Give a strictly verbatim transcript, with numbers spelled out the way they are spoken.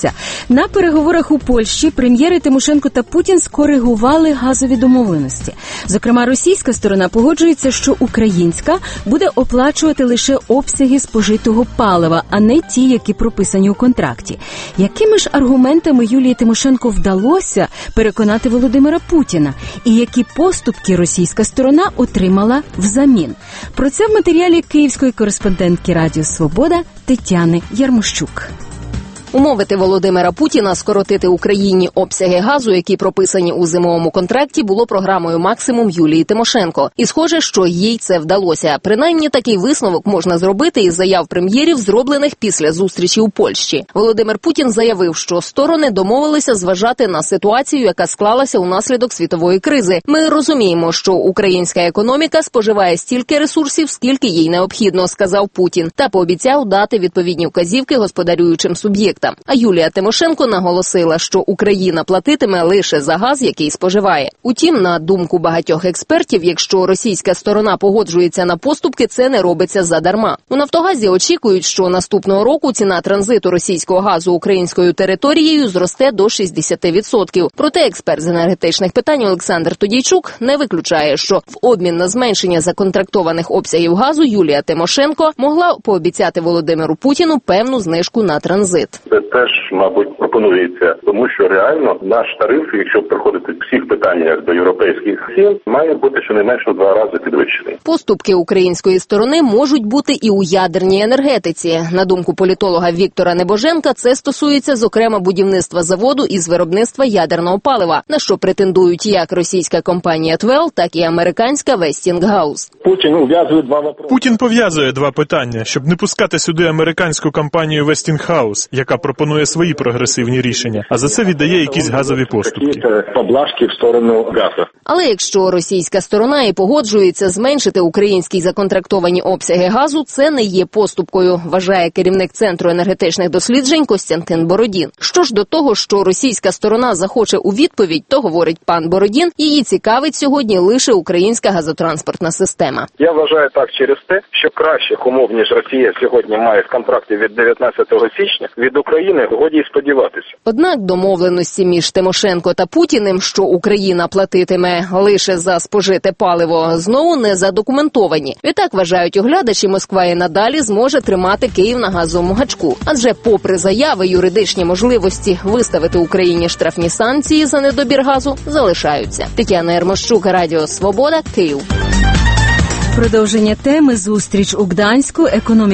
вдалося. На переговорах у Польщі прем'єри Тимошенко та Путін скоригували газові домовленості. Зокрема, російська сторона погоджується, що українська буде оплачувати лише обсяги спожитого палива, а не ті, які прописані у контракті. Якими ж аргументами Юлії Тимошенко вдалося переконати Володимира Путіна? І які поступки російська сторона отримала взамін? Про це в матеріалі київської кореспондентки Радіо Свобода Тетяни Ярмощук. Умовити Володимира Путіна скоротити Україні обсяги газу, які прописані у зимовому контракті, було програмою «Максимум» Юлії Тимошенко. І схоже, що їй це вдалося. Принаймні, такий висновок можна зробити із заяв прем'єрів, зроблених після зустрічі у Польщі. Володимир Путін заявив, що сторони домовилися зважати на ситуацію, яка склалася унаслідок світової кризи. Ми розуміємо, що українська економіка споживає стільки ресурсів, скільки їй необхідно, сказав Путін, та пообіцяв дати відповідні вказівки господарюючим суб'єктам. А Юлія Тимошенко наголосила, що Україна платитиме лише за газ, який споживає. Утім, на думку багатьох експертів, якщо російська сторона погоджується на поступки, це не робиться задарма. У «Нафтогазі» очікують, що наступного року ціна транзиту російського газу українською територією зросте до шістдесят відсотків. Проте експерт з енергетичних питань Олександр Тодійчук не виключає, що в обмін на зменшення законтрактованих обсягів газу Юлія Тимошенко могла пообіцяти Володимиру Путіну певну знижку на транзит. Це теж, мабуть, пропонується, тому що реально наш тариф, якщо приходити в всіх питаннях до європейських цін, має бути щонайменше в два рази підвищений. Поступки української сторони можуть бути і у ядерній енергетиці. На думку політолога Віктора Небоженка, це стосується, зокрема, будівництва заводу із виробництва ядерного палива, на що претендують як російська компанія «Твел», так і американська «Вестінггаус». Путін ув'язує два вопроси. Путін пов'язує два питання, щоб не пускати сюди американську компанію «Вестінггаус», яка пропонує свої прогресивні рішення, а за це віддає якісь газові поступки. Поблажки в сторону газу. Але якщо російська сторона і погоджується зменшити українські законтрактовані обсяги газу, це не є поступкою, вважає керівник Центру енергетичних досліджень Костянтин Бородін. Що ж до того, що російська сторона захоче у відповідь, то, говорить пан Бородін, її цікавить сьогодні лише українська газотранспортна система. Я вважаю так через те, що кращих умов, ніж Росія сьогодні має в контракті від дев'ятнадцятого січня, від України годі й сподіватися. Однак домовленості між Тимошенко та Путіним, що Україна платитиме лише за спожите паливо, знову не задокументовані. Відтак, вважають оглядачі, Москва і надалі зможе тримати Київ на газовому гачку. Адже попри заяви, юридичні можливості виставити Україні штрафні санкції за недобір газу залишаються. Тетяна Ярмощук, Радіо Свобода, Київ. Продовження теми «Зустріч у Гданську. Економіка